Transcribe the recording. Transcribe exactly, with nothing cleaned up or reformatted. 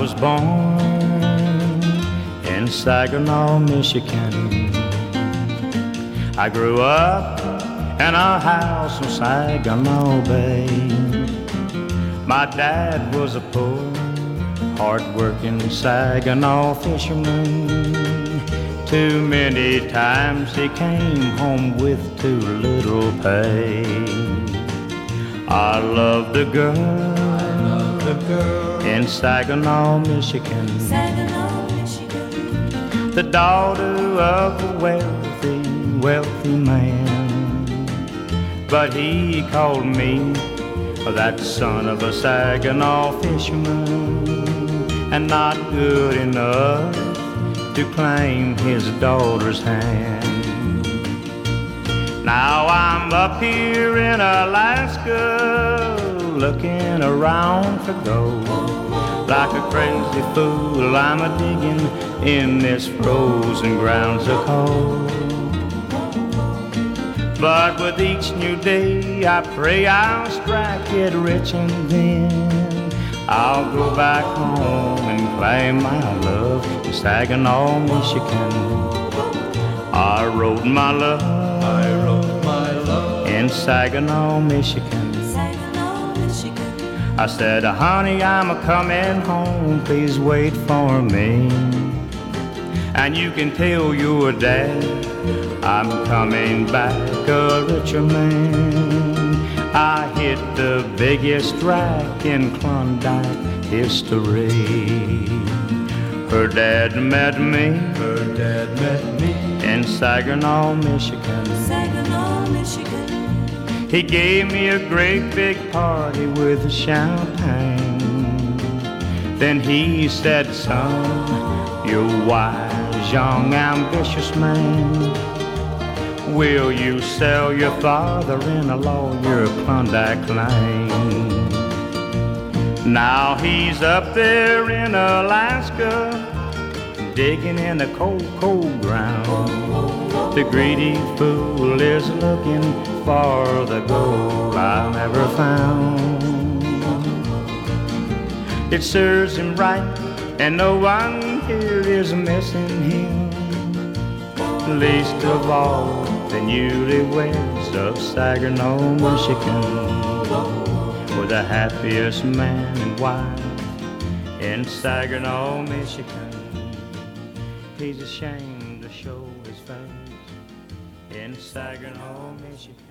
was born in Saginaw, Michigan. I grew up in a house in Saginaw Bay. My dad was a poor, hard-working Saginaw fisherman. Too many times he came home with too little pay. I loved a girl, I loved a girl in Saginaw, Michigan. Saginaw, Michigan. The daughter of a wealthy, wealthy man. But he called me that son of a Saginaw fisherman, and not good enough to claim his daughter's hand. Now I'm up here in Alaska, looking around for gold. Like a crazy fool, I'm a-digging in this frozen ground so cold. But with each new day, I pray I'll strike it rich, and then I'll go back home and claim my love in Saginaw, Michigan. I wrote my love, I wrote my love in Saginaw, Michigan. Saginaw, Michigan. I said, honey, I'm a-coming home, please wait for me. And you can tell your dad I'm coming back a richer man. I hit the biggest rack in Klondike history. Her dad met me, Her dad met me in Saginaw, Michigan. Saginaw, Michigan. He gave me a great big party with champagne. Then he said, son, you're a wise, young, ambitious man. Will you sell your father-in-law your Klondike claim? Now he's up there in Alaska, digging in the cold, cold ground. The greedy fool is looking for the gold I never found. It serves him right, and no one here is missing him, least of all the newlyweds of Saginaw, Michigan. We're the happiest man and wife in Saginaw, Michigan. He's ashamed to show his face in Saginaw, Michigan.